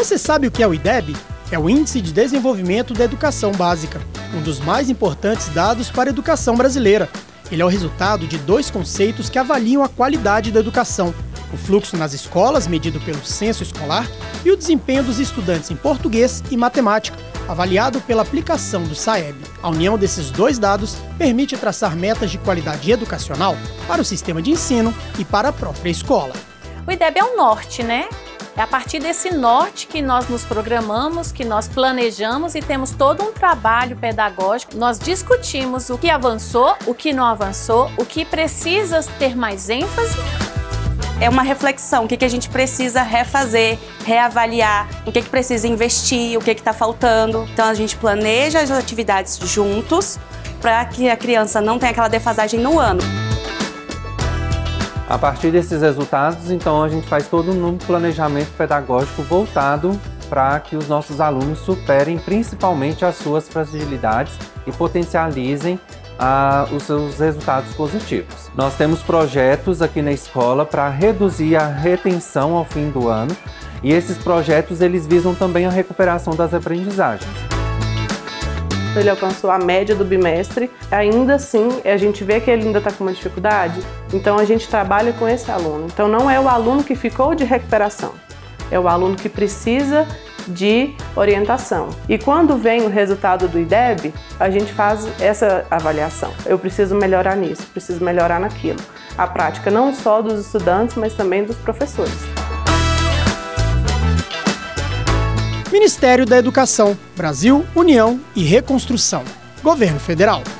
Você sabe o que é o IDEB? É o Índice de Desenvolvimento da Educação Básica, um dos mais importantes dados para a educação brasileira. Ele é o resultado de 2 conceitos que avaliam a qualidade da educação: o fluxo nas escolas, medido pelo censo escolar, e o desempenho dos estudantes em português e matemática, avaliado pela aplicação do SAEB. A união desses 2 dados permite traçar metas de qualidade educacional para o sistema de ensino e para a própria escola. O IDEB é o norte, né? É a partir desse norte que nós nos programamos, que nós planejamos e temos todo um trabalho pedagógico. Nós discutimos o que avançou, o que não avançou, o que precisa ter mais ênfase. É uma reflexão, o que a gente precisa refazer, reavaliar, o que precisa investir, o que está faltando. Então a gente planeja as atividades juntos para que a criança não tenha aquela defasagem no ano. A partir desses resultados, então, a gente faz todo um planejamento pedagógico voltado para que os nossos alunos superem principalmente as suas fragilidades e potencializem os seus resultados positivos. Nós temos projetos aqui na escola para reduzir a retenção ao fim do ano, e esses projetos eles visam também a recuperação das aprendizagens. Ele alcançou a média do bimestre, ainda assim a gente vê que ele ainda está com uma dificuldade, então a gente trabalha com esse aluno. Então não é o aluno que ficou de recuperação, é o aluno que precisa de orientação. E quando vem o resultado do IDEB, a gente faz essa avaliação. Eu preciso melhorar nisso, preciso melhorar naquilo. A prática não só dos estudantes, mas também dos professores. Ministério da Educação, Brasil, União e Reconstrução. Governo Federal.